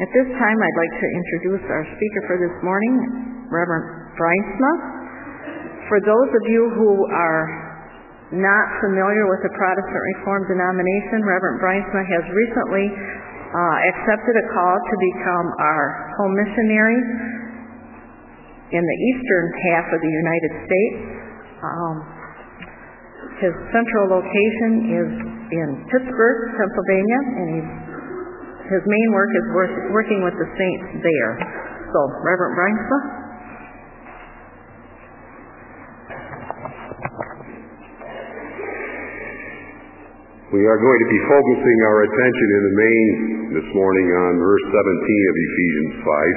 At this time, I'd like to introduce our speaker for this morning, Reverend Brijnsma. For those of you who are not familiar with the Protestant Reformed denomination, Reverend Brijnsma has recently accepted a call to become our home missionary in the eastern half of the United States. His central location is in Pittsburgh, Pennsylvania, and his main work is working with the saints there. So, Reverend Brijnsma. We are going to be focusing our attention in the main this morning on verse 17 of Ephesians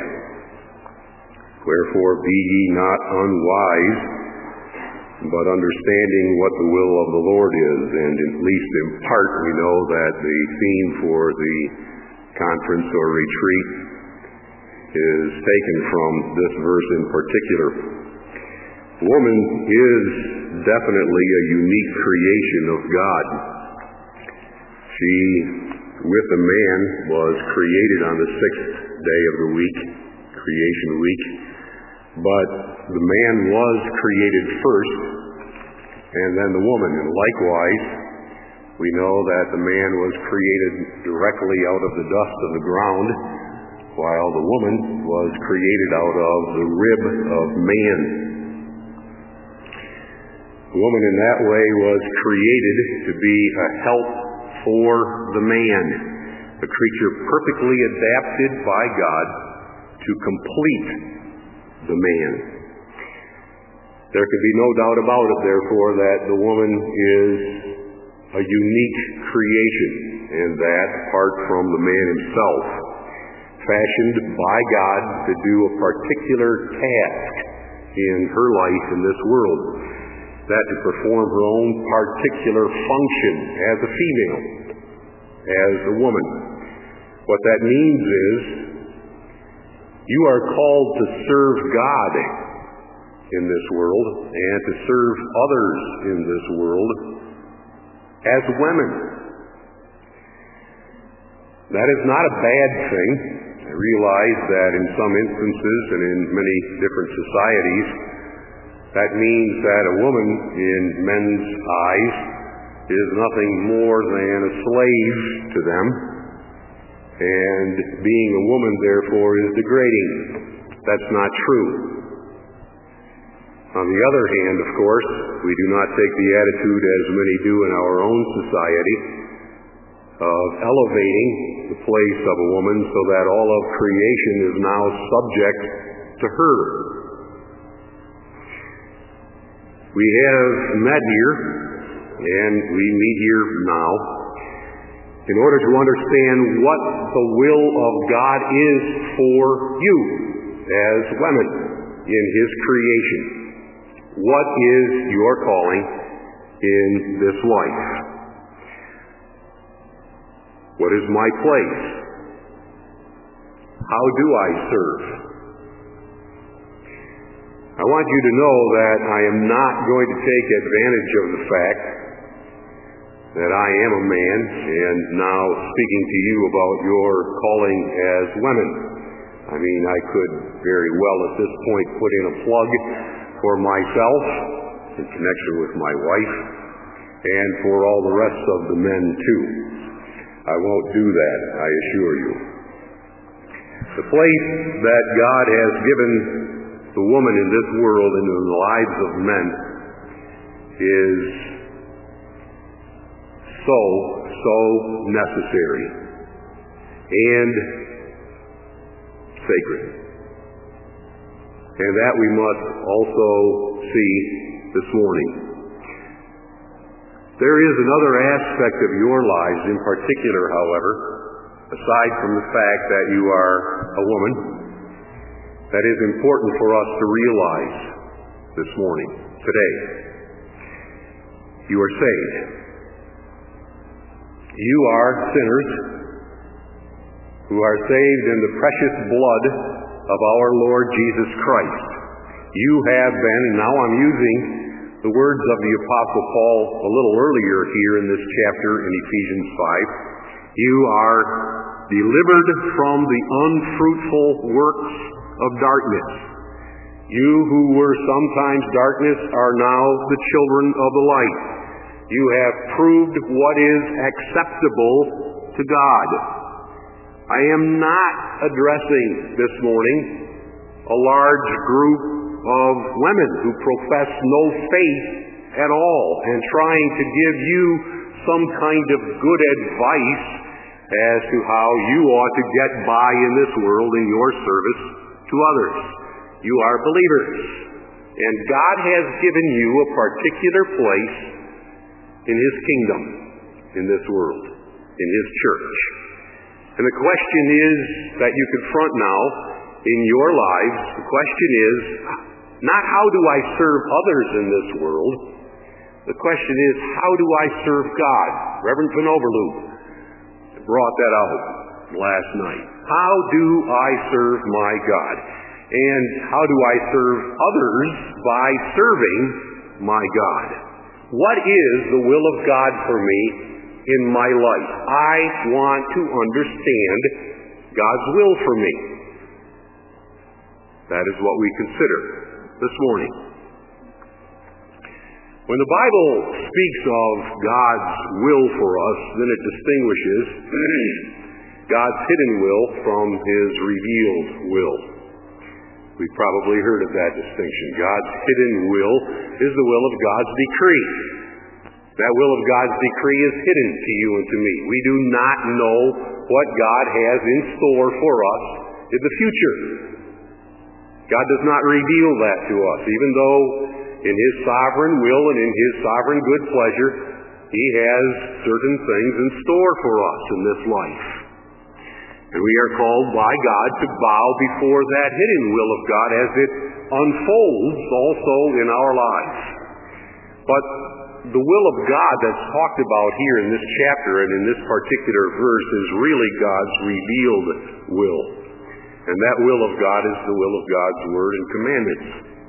5. Wherefore be ye not unwise, but understanding what the will of the Lord is. And at least in part we know that the theme for the conference or retreat is taken from this verse in particular. Woman is definitely a unique creation of God. She, with the man, was created on the sixth day of the week, creation week. But the man was created first, and then the woman. And likewise, we know that the man was created directly out of the dust of the ground, while the woman was created out of the rib of man. The woman in that way was created to be a help for the man, a creature perfectly adapted by God to complete the man. There can be no doubt about it, therefore, that the woman is a unique creation, and that apart from the man himself, fashioned by God to do a particular task in her life in this world, that to perform her own particular function as a female, as a woman. What that means is you are called to serve God in this world and to serve others in this world as women. That is not a bad thing. I realize that in some instances and in many different societies, that means that a woman in men's eyes is nothing more than a slave to them, and being a woman, therefore, is degrading. That's not true. On the other hand, of course, we do not take the attitude, as many do in our own society, of elevating the place of a woman so that all of creation is now subject to her. We have met here, and we meet here now, in order to understand what the will of God is for you as women in His creation. What is your calling in this life? What is my place? How do I serve? I want you to know that I am not going to take advantage of the fact that I am a man and now speaking to you about your calling as women. I mean, I could very well at this point put in a plug for myself in connection with my wife and for all the rest of the men too. I won't do that, I assure you. The place that God has given the woman in this world and in the lives of men is so necessary and sacred. And that we must also see this morning. There is another aspect of your lives in particular, however, aside from the fact that you are a woman, that is important for us to realize this morning, today. You are saved. You are sinners who are saved in the precious blood of our Lord Jesus Christ. You have been, and now I'm using the words of the Apostle Paul a little earlier here in this chapter in Ephesians 5, you are delivered from the unfruitful works of darkness. You who were sometimes darkness are now the children of the light. You have proved what is acceptable to God. I am not addressing this morning a large group of women who profess no faith at all and trying to give you some kind of good advice as to how you ought to get by in this world in your service to others. You are believers, and God has given you a particular place in His kingdom, in this world, in His church. And the question is that you confront now in your lives, the question is not how do I serve others in this world, the question is how do I serve God? Reverend Van Overloop brought that out last night. How do I serve my God? And how do I serve others by serving my God? What is the will of God for me in my life? I want to understand God's will for me. That is what we consider this morning. When the Bible speaks of God's will for us, then it distinguishes God's hidden will from His revealed will. We've probably heard of that distinction. God's hidden will is the will of God's decree. That will of God's decree is hidden to you and to me. We do not know what God has in store for us in the future. God does not reveal that to us, even though in His sovereign will and in His sovereign good pleasure, He has certain things in store for us in this life. And we are called by God to bow before that hidden will of God as it unfolds also in our lives. But the will of God that's talked about here in this chapter and in this particular verse is really God's revealed will. And that will of God is the will of God's Word and commandments.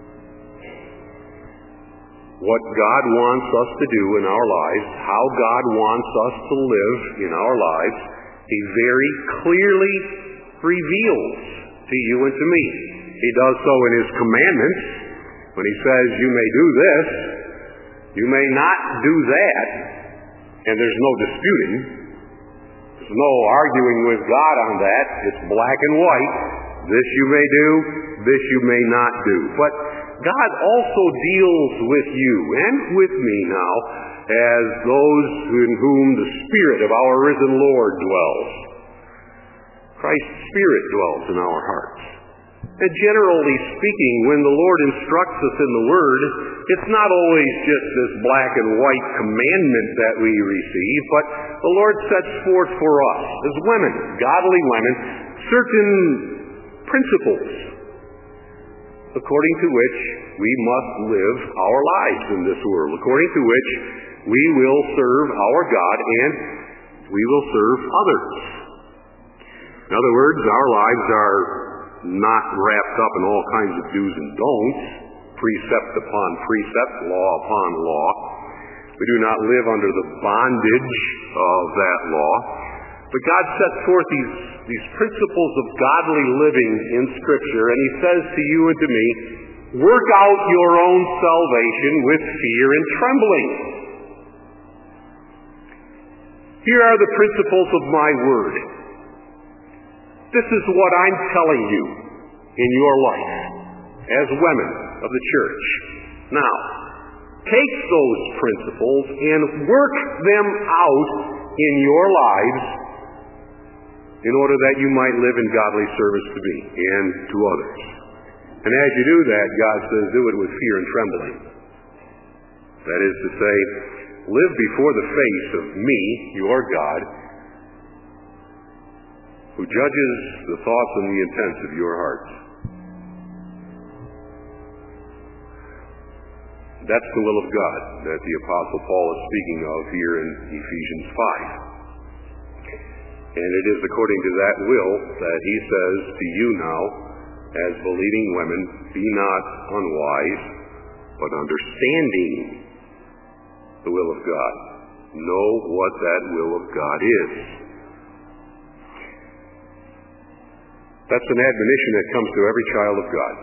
What God wants us to do in our lives, how God wants us to live in our lives, He very clearly reveals to you and to me. He does so in His commandments when He says, you may do this, you may not do that, and there's no disputing. There's no arguing with God on that. It's black and white. This you may do, this you may not do. But God also deals with you and with me now as those in whom the Spirit of our risen Lord dwells. Christ's Spirit dwells in our hearts. And generally speaking, when the Lord instructs us in the Word, it's not always just this black and white commandment that we receive, but the Lord sets forth for us, as women, godly women, certain principles according to which we must live our lives in this world, according to which we will serve our God and we will serve others. In other words, our lives are not wrapped up in all kinds of do's and don'ts, precept upon precept, law upon law. We do not live under the bondage of that law. But God sets forth these principles of godly living in Scripture, and He says to you and to me, work out your own salvation with fear and trembling. Here are the principles of my Word. This is what I'm telling you in your life as women of the church. Now, take those principles and work them out in your lives in order that you might live in godly service to me and to others. And as you do that, God says, do it with fear and trembling. That is to say, live before the face of me, your God, who judges the thoughts and the intents of your hearts. That's the will of God that the Apostle Paul is speaking of here in Ephesians 5. And it is according to that will that he says to you now, as believing women, be not unwise, but understanding the will of God. Know what that will of God is. That's an admonition that comes to every child of God.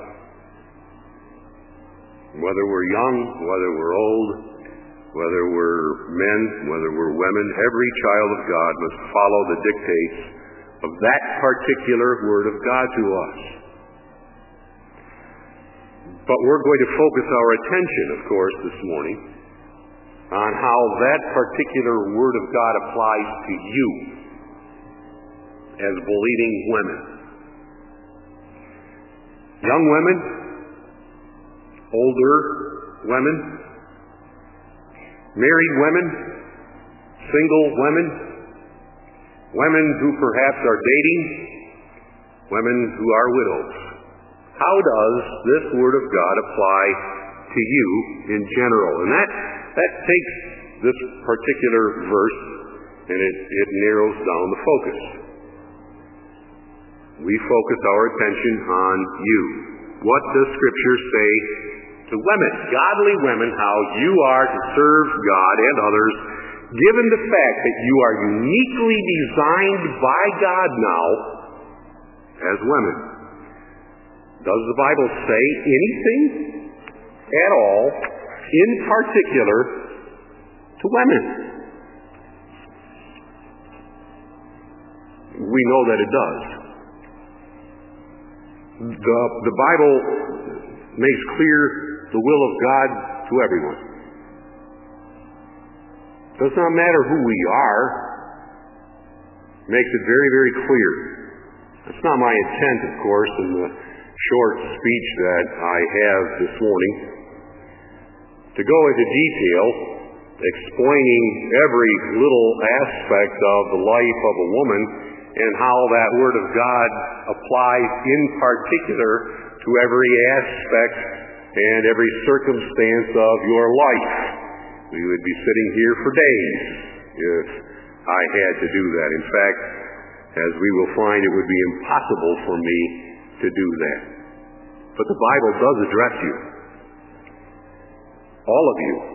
Whether we're young, whether we're old, whether we're men, whether we're women, every child of God must follow the dictates of that particular Word of God to us. But we're going to focus our attention, of course, this morning on how that particular Word of God applies to you as believing women. Young women, older women, married women, single women, women who perhaps are dating, women who are widows. How does this Word of God apply to you in general? And that takes this particular verse and it narrows down the focus. We focus our attention on you. What does Scripture say to women, godly women, how you are to serve God and others, given the fact that you are uniquely designed by God now as women? Does the Bible say anything at all, in particular, to women? We know that it does. The Bible makes clear the will of God to everyone. Does not matter who we are. Makes it very, very clear. That's not my intent, of course, in the short speech that I have this morning, to go into detail explaining every little aspect of the life of a woman and how that Word of God applies in particular to every aspect and every circumstance of your life. We would be sitting here for days if I had to do that. In fact, as we will find, it would be impossible for me to do that. But the Bible does address you. All of you.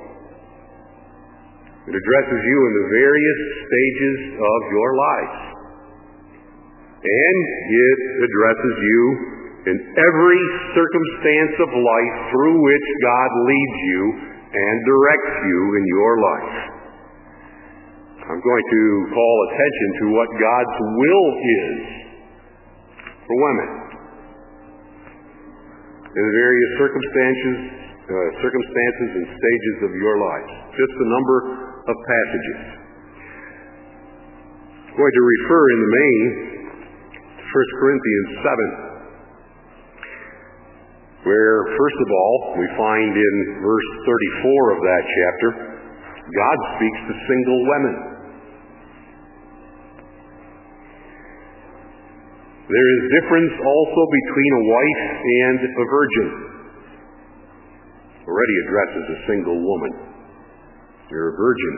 It addresses you in the various stages of your lives. And it addresses you in every circumstance of life through which God leads you and directs you in your life. I'm going to call attention to what God's will is for women in the various circumstances and stages of your life. Just a number of passages. I'm going to refer in the main to 1 Corinthians 7, where, first of all, we find in verse 34 of that chapter, God speaks to single women. There is difference also between a wife and a virgin. Already addresses a single woman. You're a virgin.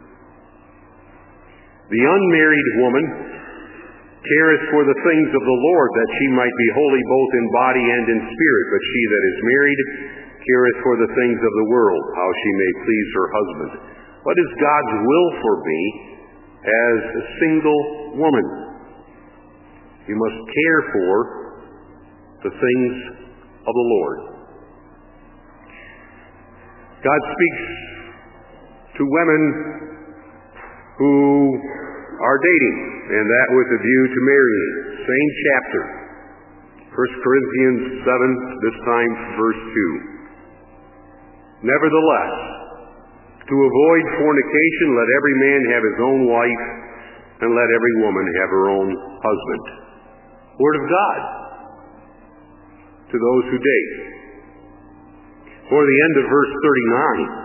The unmarried woman careth for the things of the Lord, that she might be holy both in body and in spirit. But she that is married careth for the things of the world, how she may please her husband. What is God's will for me as a single woman? You must care for the things of the Lord. God speaks to women who are dating, and that with a view to marrying. Same chapter. 1 Corinthians 7, this time verse 2. Nevertheless, to avoid fornication, let every man have his own wife, and let every woman have her own husband. Word of God to those who date. For the end of verse 39,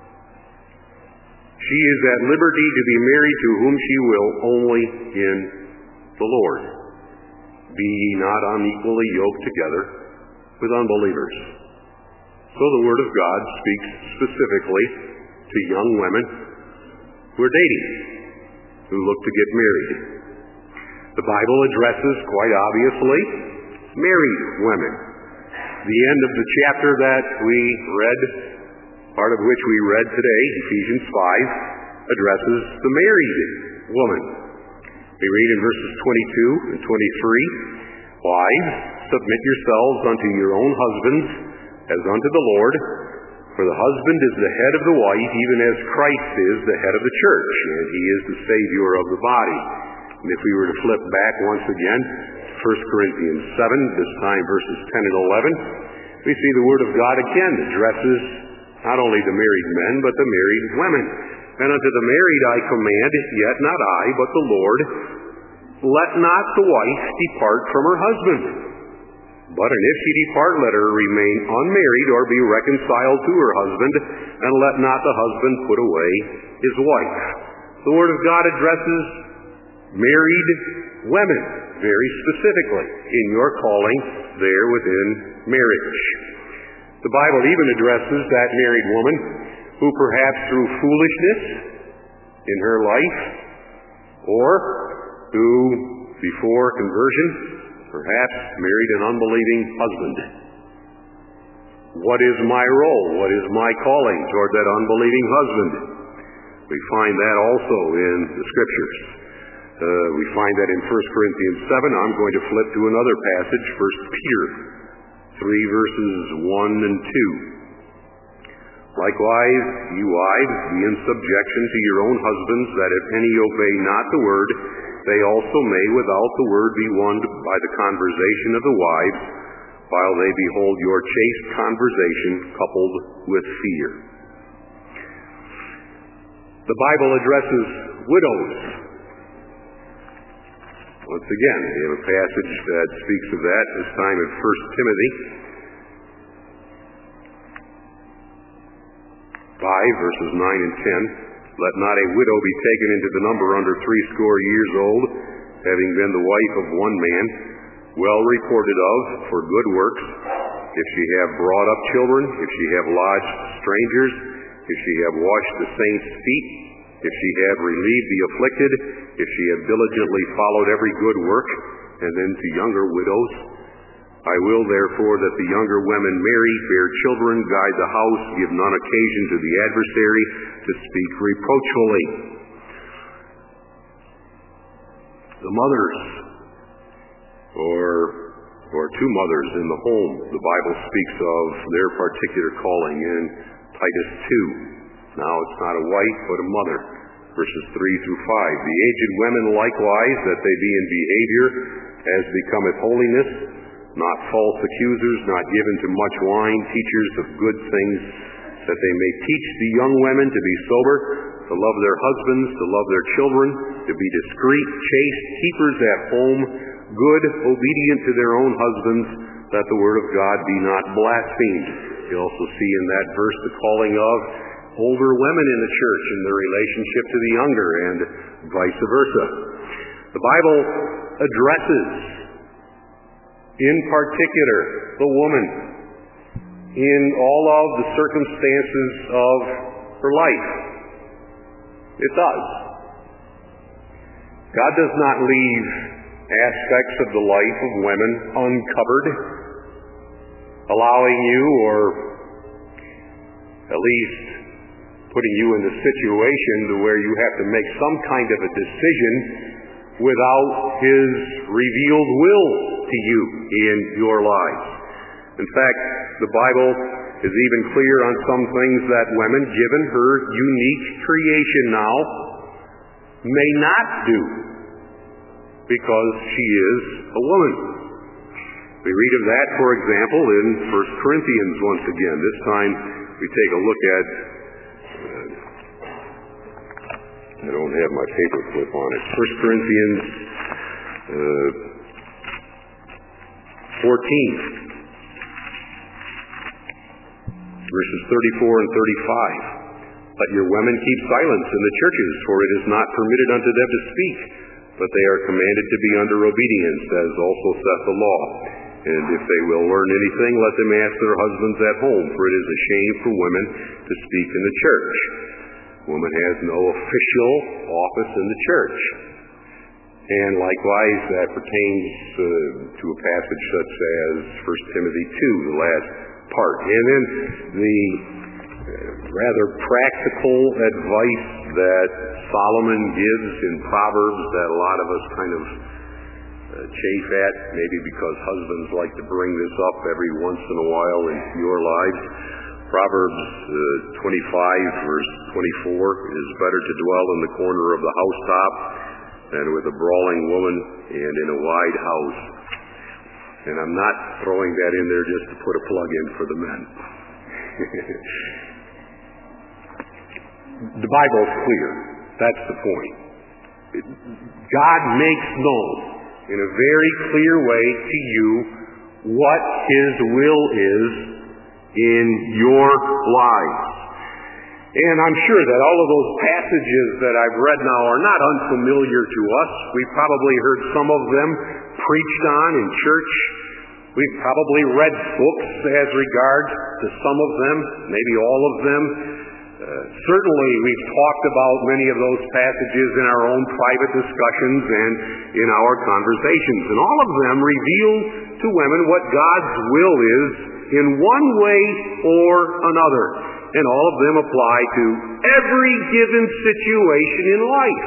she is at liberty to be married to whom she will, only in the Lord. Be ye not unequally yoked together with unbelievers. So the Word of God speaks specifically to young women who are dating, who look to get married. The Bible addresses, quite obviously, married women. The end of the chapter that we read, part of which we read today, Ephesians 5, addresses the married woman. We read in verses 22 and 23, Wives, submit yourselves unto your own husbands as unto the Lord. For the husband is the head of the wife, even as Christ is the head of the church, and he is the Savior of the body. And if we were to flip back once again, 1 Corinthians 7, this time verses 10 and 11, we see the Word of God again addresses not only the married men, but the married women. And unto the married I command, yet not I, but the Lord, let not the wife depart from her husband. But and if she depart, let her remain unmarried, or be reconciled to her husband, and let not the husband put away his wife. The Word of God addresses married women very specifically in your calling there within marriage. The Bible even addresses that married woman who perhaps through foolishness in her life, or who before conversion perhaps married an unbelieving husband. What is my role? What is my calling toward that unbelieving husband? We find that also in the Scriptures. We find that in 1 Corinthians 7. I'm going to flip to another passage, 1 Peter 3, verses 1 and 2. Likewise, you wives, be in subjection to your own husbands, that if any obey not the word, they also may without the word be won by the conversation of the wives, while they behold your chaste conversation coupled with fear. The Bible addresses widows. Once again, we have a passage that speaks of that, this time in 1 Timothy 5, verses 9 and 10. Let not a widow be taken into the number under 80 years old, having been the wife of one man, well reported of for good works, if she have brought up children, if she have lodged strangers, if she have washed the saints' feet, if she have relieved the afflicted, if she have diligently followed every good work, and then to younger widows. I will therefore that the younger women marry, bear children, guide the house, give none occasion to the adversary to speak reproachfully. The mothers, or two mothers in the home, the Bible speaks of their particular calling in Titus 2. Now it's not a wife, but a mother, verses 3 through 5. The aged women likewise, that they be in behavior as becometh holiness, not false accusers, not given to much wine, teachers of good things, that they may teach the young women to be sober, to love their husbands, to love their children, to be discreet, chaste, keepers at home, good, obedient to their own husbands, that the word of God be not blasphemed. You also see in that verse the calling of older women in the church in their relationship to the younger, and vice versa. The Bible addresses in particular the woman in all of the circumstances of her life. It does. God does not leave aspects of the life of women uncovered, allowing you, or at least putting you in the situation to where you have to make some kind of a decision without His revealed will to you in your life. In fact, the Bible is even clear on some things that women, given her unique creation now, may not do because she is a woman. We read of that, for example, in 1 Corinthians once again. This time we take a look at, I don't have my paper clip on it, 1 Corinthians 14. Verses 34 and 35. Let your women keep silence in the churches, for it is not permitted unto them to speak, but they are commanded to be under obedience, as also saith the law. And if they will learn anything, let them ask their husbands at home, for it is a shame for women to speak in the church. Woman has no official office in the church. And likewise, that pertains to a passage such as 1 Timothy 2, the last part. And then the rather practical advice that Solomon gives in Proverbs that a lot of us kind of chafe at, maybe because husbands like to bring this up every once in a while in your lives. Proverbs 25, verse 24, it is better to dwell in the corner of the housetop than with a brawling woman and in a wide house. And I'm not throwing that in there just to put a plug in for the men. The Bible's clear. That's the point. God makes known in a very clear way to you what His will is in your lives. And I'm sure that all of those passages that I've read now are not unfamiliar to us. We've probably heard some of them preached on in church. We've probably read books as regards to some of them, maybe all of them. Certainly we've talked about many of those passages in our own private discussions and in our conversations. And all of them reveal to women what God's will is in one way or another. And all of them apply to every given situation in life.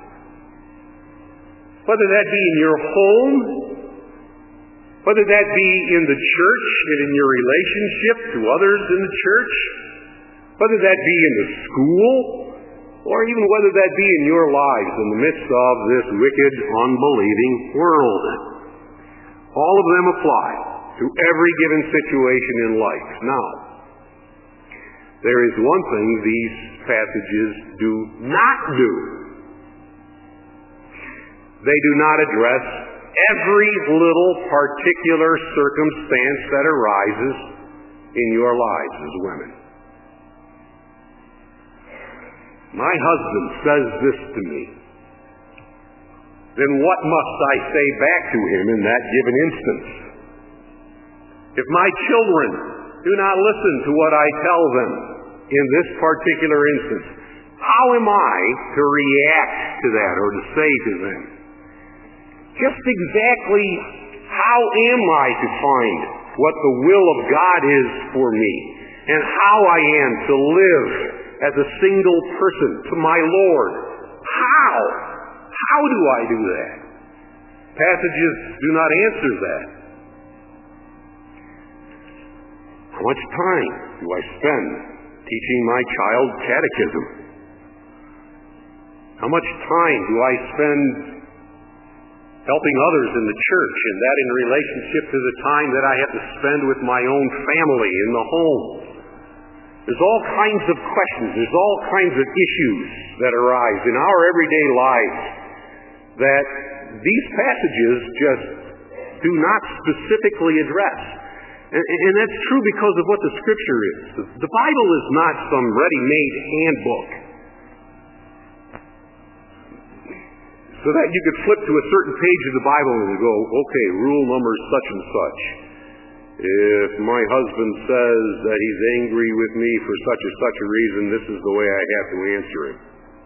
Whether that be in your home, whether that be in the church and in your relationship to others in the church, whether that be in the school, or even whether that be in your lives in the midst of this wicked, unbelieving world. All of them apply to every given situation in life. Now, there is one thing these passages do not do. They do not address every little particular circumstance that arises in your lives as women. My husband says this to me. Then what must I say back to him in that given instance? If my children do not listen to what I tell them in this particular instance, how am I to react to that or to say to them? Just exactly how am I to find what the will of God is for me and how I am to live as a single person to my Lord? How? How do I do that? Passages do not answer that. How much time do I spend teaching my child catechism? How much time do I spend helping others in the church, and that in relationship to the time that I have to spend with my own family in the home? There's all kinds of questions, there's all kinds of issues that arise in our everyday lives that these passages just do not specifically address. And that's true because of what the Scripture is. The Bible is not some ready-made handbook so that you could flip to a certain page of the Bible and go, okay, rule number such and such. If my husband says that he's angry with me for such and such a reason, this is the way I have to answer him.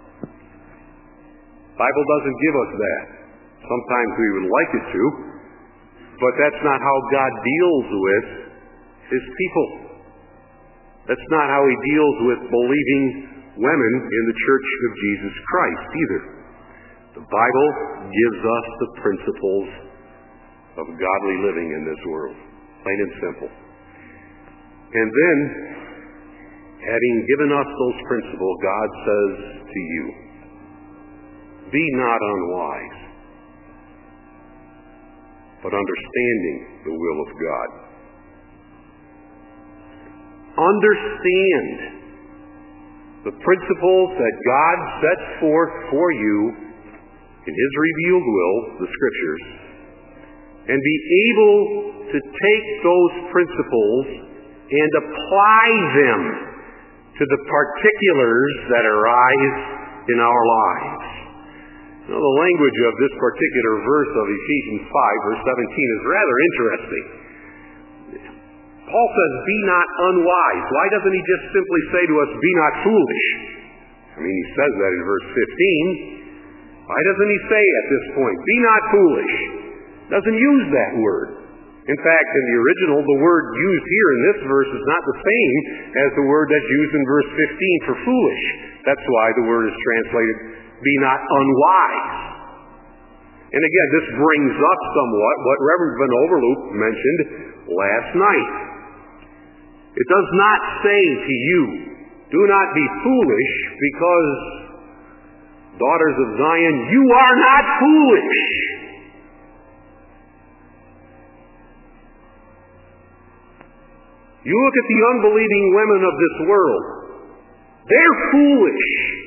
The Bible doesn't give us that. Sometimes we would like it to, but that's not how God deals with His people. That's not how He deals with believing women in the Church of Jesus Christ either. The Bible gives us the principles of godly living in this world. Plain and simple. And then, having given us those principles, God says to you, be not unwise, but understanding the will of God. Understand the principles that God sets forth for you in His revealed will, the Scriptures, and be able to take those principles and apply them to the particulars that arise in our lives. Now, the language of this particular verse of Ephesians 5, verse 17 is rather interesting. Paul says, be not unwise. Why doesn't he just simply say to us, be not foolish? I mean, he says that in verse 15. Why doesn't he say at this point, be not foolish? Doesn't use that word. In fact, in the original, the word used here in this verse is not the same as the word that's used in verse 15 for foolish. That's why the word is translated, be not unwise. And again, this brings up somewhat what Reverend Van Overloop mentioned last night. It does not say to you, do not be foolish, because, daughters of Zion, you are not foolish. You look at the unbelieving women of this world. They're foolish.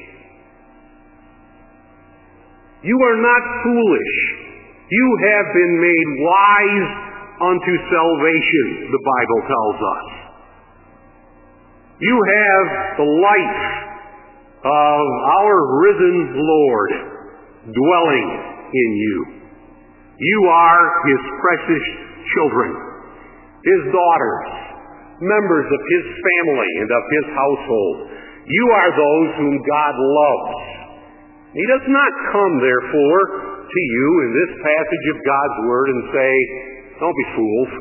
You are not foolish. You have been made wise unto salvation, the Bible tells us. You have the life of our risen Lord dwelling in you. You are His precious children, His daughters, members of His family and of His household. You are those whom God loves. He does not come, therefore, to you in this passage of God's Word and say, don't be fools.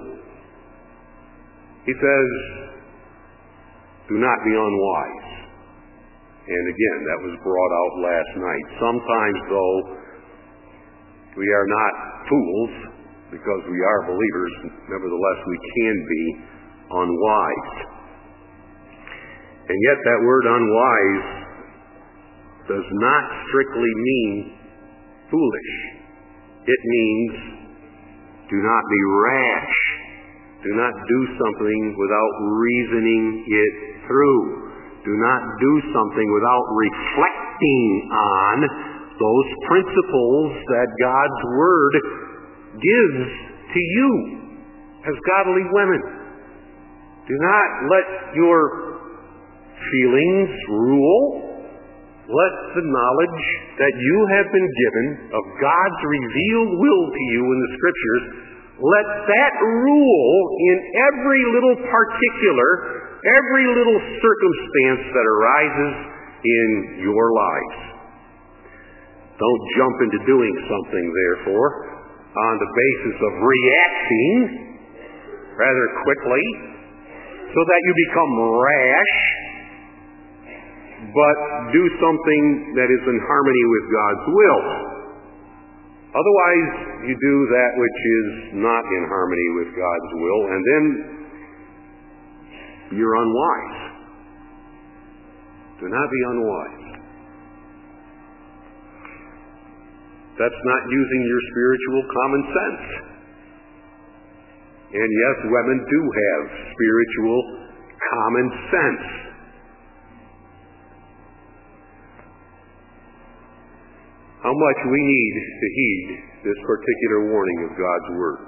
He says, do not be unwise. And again, that was brought out last night. Sometimes, though, we are not fools because we are believers. Nevertheless, we can be unwise. And yet that word unwise does not strictly mean foolish. It means do not be rash. Do not do something without reasoning it through. Do not do something without reflecting on those principles that God's Word gives to you as godly women. Do not let your feelings rule. Let the knowledge that you have been given of God's revealed will to you in the Scriptures, let that rule in every little particular, every little circumstance that arises in your life. Don't jump into doing something, therefore, on the basis of reacting rather quickly so that you become rash, but do something that is in harmony with God's will. Otherwise, you do that which is not in harmony with God's will, and then you're unwise. Do not be unwise. That's not using your spiritual common sense. And yes, women do have spiritual common sense. How much we need to heed this particular warning of God's Word.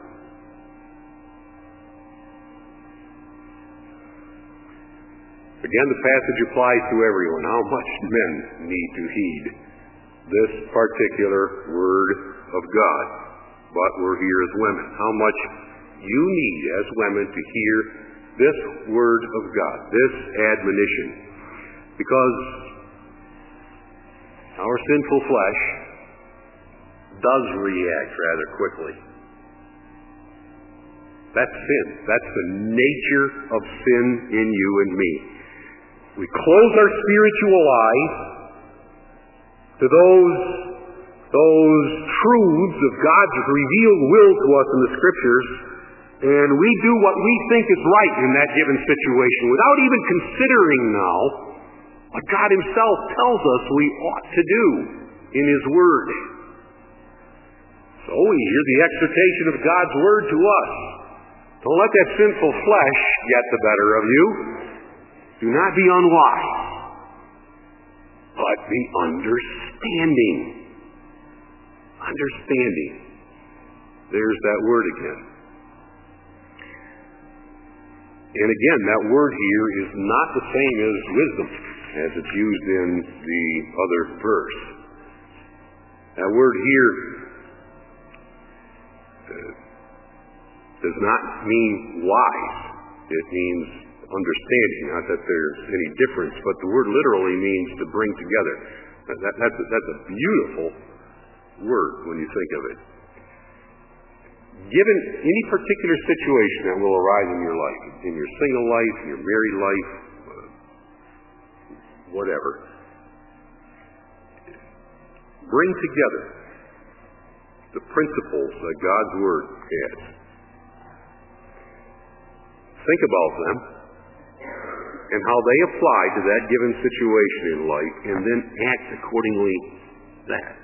Again, the passage applies to everyone. How much men need to heed this particular Word of God? But we're here as women. How much you need as women to hear this Word of God, this admonition. Because our sinful flesh does react rather quickly. That's sin. That's the nature of sin in you and me. We close our spiritual eyes to those truths of God's revealed will to us in the Scriptures, and we do what we think is right in that given situation without even considering now what God Himself tells us we ought to do in His Word. So we hear the exhortation of God's Word to us. Don't let that sinful flesh get the better of you. Do not be unwise, but be understanding. Understanding. There's that word again. And again, that word here is not the same as wisdom, as it's used in the other verse. That word here does not mean wise. It means understanding. Not that there's any difference, but the word literally means to bring together. That's a beautiful word when you think of it. Given any particular situation that will arise in your life, in your single life, your married life, whatever, bring together the principles that God's Word has. Think about them and how they apply to that given situation in life, and then act accordingly to that.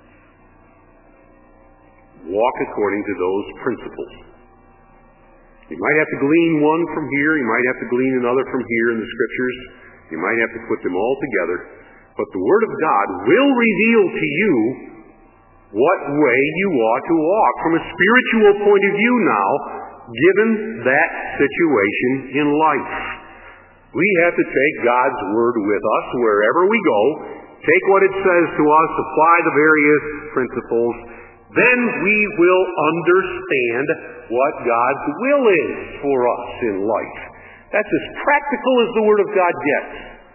Walk according to those principles. You might have to glean one from here, you might have to glean another from here in the Scriptures, you might have to put them all together, but the Word of God will reveal to you what way you ought to walk from a spiritual point of view now, given that situation in life. We have to take God's Word with us wherever we go, take what it says to us, apply the various principles, then we will understand what God's will is for us in life. That's as practical as the Word of God gets.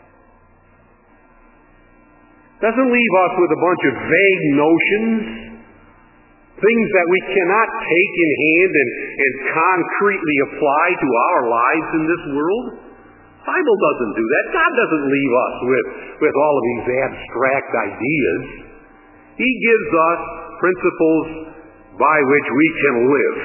Doesn't leave us with a bunch of vague notions, things that we cannot take in hand and concretely apply to our lives in this world. The Bible doesn't do that. God doesn't leave us with all of these abstract ideas. He gives us principles by which we can live.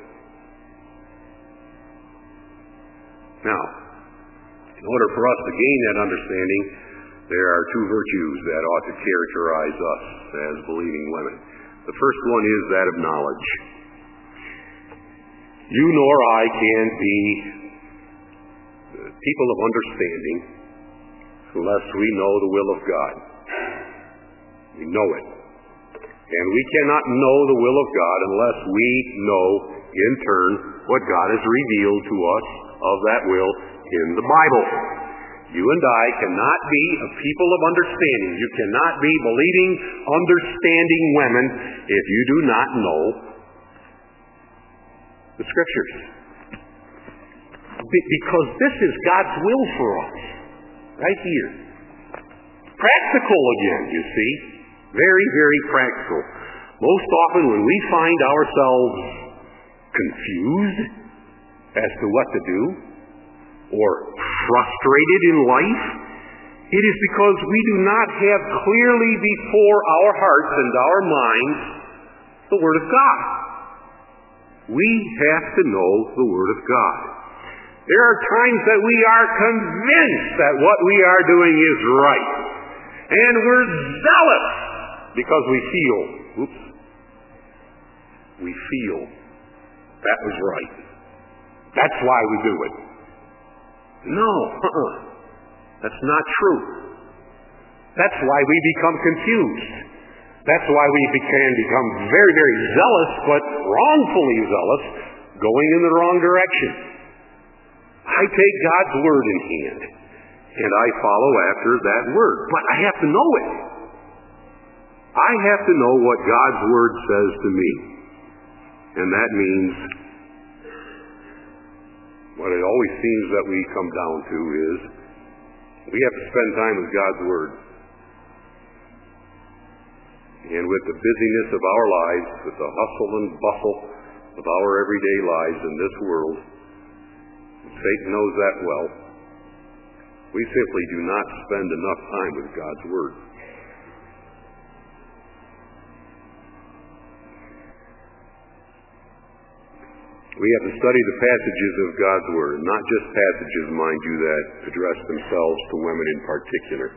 Now, in order for us to gain that understanding, there are two virtues that ought to characterize us as believing women. The first one is that of knowledge. You nor I can be people of understanding unless we know the will of God. We know it. And we cannot know the will of God unless we know, in turn, what God has revealed to us of that will in the Bible. You and I cannot be a people of understanding. You cannot be believing, understanding women if you do not know the Scriptures. Because this is God's will for us, right here. Practical again, you see. Very, very practical. Most often when we find ourselves confused as to what to do, or frustrated in life, it is because we do not have clearly before our hearts and our minds the Word of God. We have to know the Word of God. There are times that we are convinced that what we are doing is right. And we're zealous because we feel that was right. That's why we do it. No, that's not true. That's why we become confused. That's why we can become very, very zealous, but wrongfully zealous, going in the wrong direction. I take God's Word in hand, and I follow after that Word. But I have to know it. I have to know what God's Word says to me. And that means what it always seems that we come down to is we have to spend time with God's Word. And with the busyness of our lives, with the hustle and bustle of our everyday lives in this world, Satan knows that well, we simply do not spend enough time with God's Word. We have to study the passages of God's Word, not just passages, mind you, that address themselves to women in particular.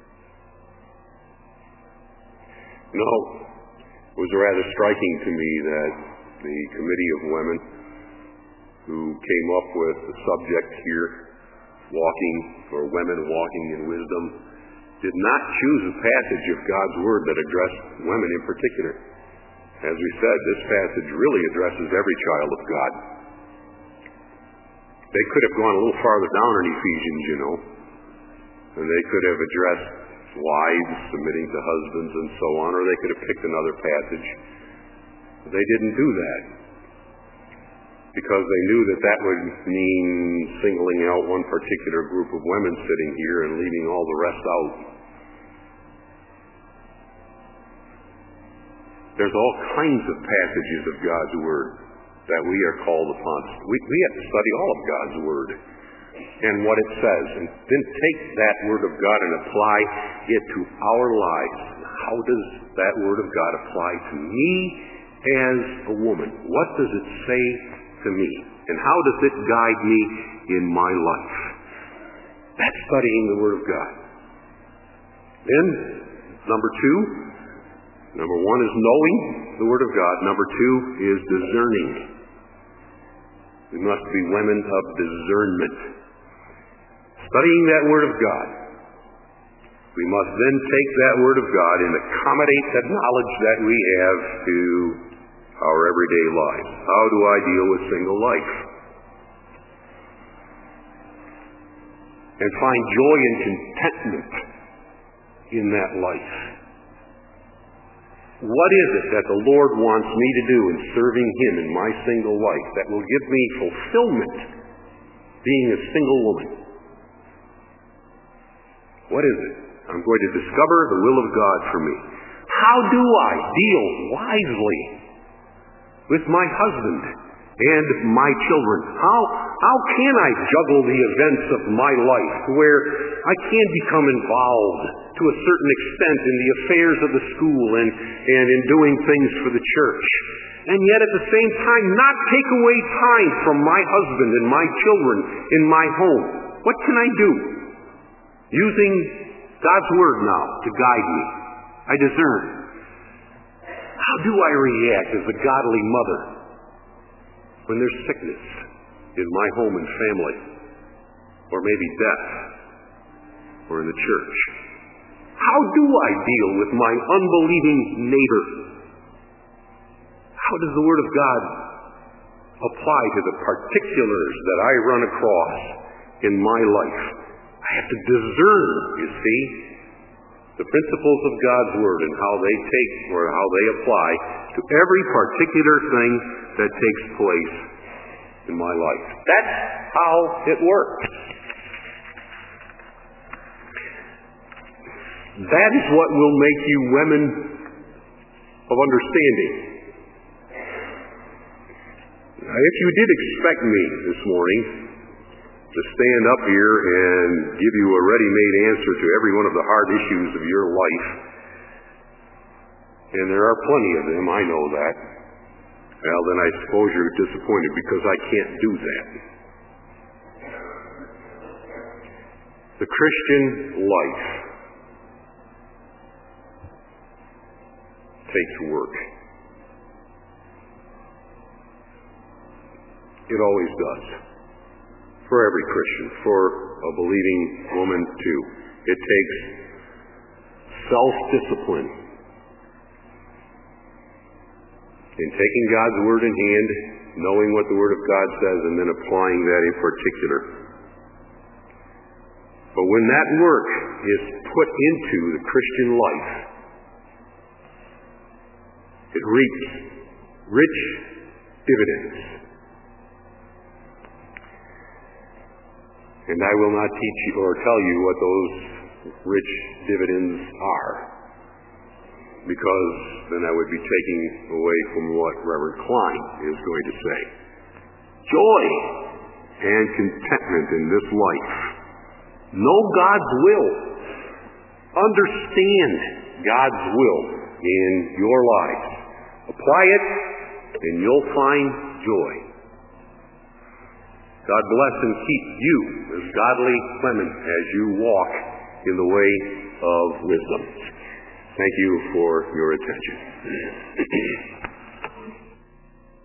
No, it was rather striking to me that the committee of women who came up with the subject here, women walking in wisdom, did not choose a passage of God's Word that addressed women in particular. As we said, this passage really addresses every child of God. They could have gone a little farther down in Ephesians, and they could have addressed wives submitting to husbands and so on, or they could have picked another passage. But they didn't do that, because they knew that that would mean singling out one particular group of women sitting here and leaving all the rest out. There's all kinds of passages of God's Word that we are called upon. We have to study all of God's Word and what it says, and then take that Word of God and apply it to our lives. How does that Word of God apply to me as a woman? What does it say to me? And how does it guide me in my life? That's studying the Word of God. Then, number one is knowing the Word of God. Number two is discerning. We must be women of discernment. Studying that Word of God, we must then take that Word of God and accommodate that knowledge that we have to our everyday lives. How do I deal with single life? And find joy and contentment in that life. What is it that the Lord wants me to do in serving Him in my single life that will give me fulfillment being a single woman? What is it? I'm going to discover the will of God for me. How do I deal wisely with my husband and my children? How can I juggle the events of my life where I can become involved to a certain extent in the affairs of the school and in doing things for the church, and yet at the same time not take away time from my husband and my children in my home? What can I do? Using God's Word now to guide me. I discern. How do I react as a godly mother when there's sickness in my home and family, or maybe death, or in the church? How do I deal with my unbelieving neighbor? How does the Word of God apply to the particulars that I run across in my life? I have to discern, you see, the principles of God's Word and how they take or how they apply to every particular thing that takes place in my life. That's how it works. That is what will make you women of understanding. Now, if you did expect me this morning to stand up here and give you a ready-made answer to every one of the hard issues of your life, and there are plenty of them, I know that, well, then I suppose you're disappointed because I can't do that. The Christian life takes work. It always does. For every Christian, for a believing woman too. It takes self-discipline in taking God's Word in hand, knowing what the Word of God says, and then applying that in particular. But when that work is put into the Christian life, it reaps rich dividends. And I will not teach you or tell you what those rich dividends are, because then I would be taking away from what Reverend Klein is going to say. Joy and contentment in this life. Know God's will. Understand God's will in your lives. Apply it, and you'll find joy. God bless and keep you as godly women as you walk in the way of wisdom. Thank you for your attention.